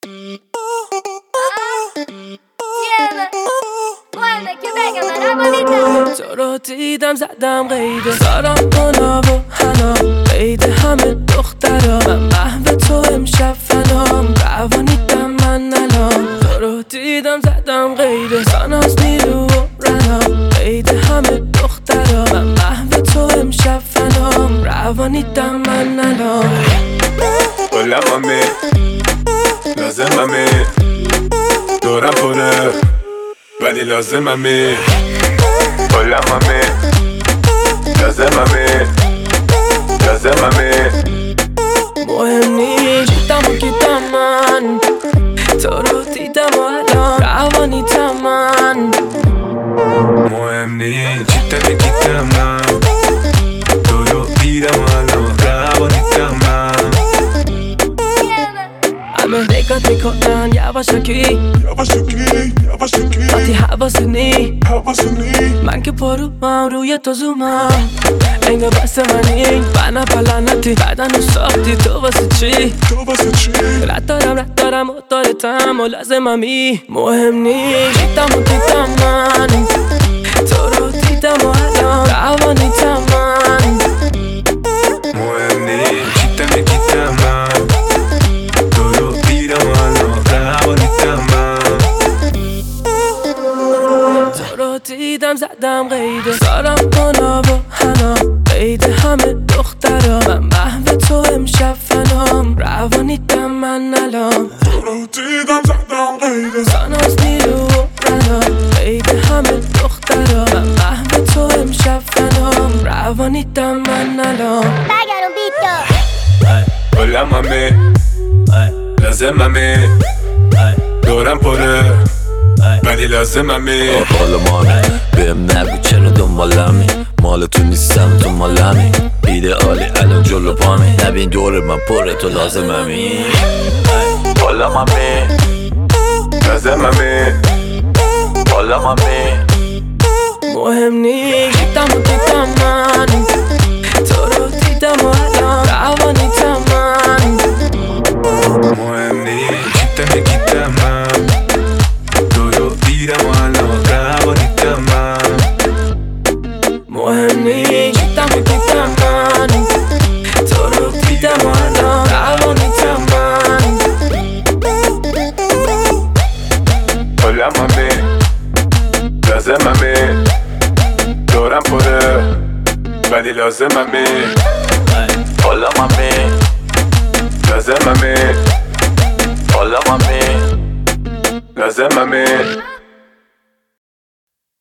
تو رو دیدم زدم قیده سارم گناه و حنا قیده همه دخترا من محو تو امشب فنام روانیدم من الان تو رو دیدم زدم قیده ساناز نیرو و رنا قیده همه دخترا من محو تو امشب فنام روانیدم من الان Hola mami لازممی دورم پره ولی لازممی Hola mami لازممی مهم نیست جیتم و گیتم من تو رو دیدم و الان روانیتم من مهم نیست جیتم و گیتم من تو رو دیدم و الان روانیتم من همه نگات میکنن یواشکی وقتی حواست نی من که پروم روی تو زومم انگار بس منی بنا پلنتی بدن رو ساختی تو واسه چی رد دارم و دارتم و لازممی مهم نیست جیتم و دیدم من تو رو دیدم و الان روانیتم من مهم نیست جیتم و گیتم من تو رو دیدم و الان روانیتم من تو رو دیدم زدم قیده سارم گناه و حنا قیده همه دخترا من محو تو امشب فنام روانیدم من الان تو رو دیدم زدم قیده ساناز نیرو و رنا قیده همه دخترا من محو تو امشب فنام روانیدم من الان Hola mami لازممی دورم پره ولی لازممی حالا مامی بهم نگو چرا دنبالمی مال تو نیستم تو مالمی ایدئالی الان جلو پامی نبین دور من پره تو لازممی حالا مامی لازممی حالا مامی مهم نیست جیتم و دیدم من تو رو دیدم و الان روانیتم من مهم نیست جیتم و گیتم من تو رو دیدم و الان روانیتم من مهم نیست جیتم و دیدم من تو رو دیدم و الان روانیتم من Hola mami لازممی دورم پره ولی لازممی حالا مامی لازممی حالا مامی لازممی